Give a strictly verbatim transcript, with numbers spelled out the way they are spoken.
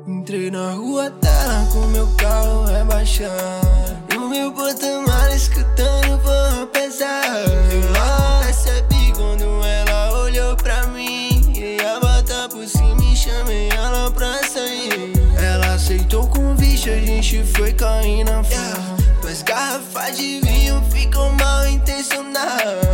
Entrei na rua dela com meu carro rebaixado, no meu porta-malas escutando forró pesado. Eu logo percebi quando ela olhou pra mim, ia botar por cima e chamei ela pra sair. Ela aceitou o convite, a gente foi cair na farra. Duas garrafas de vinho ficou mal intencionado.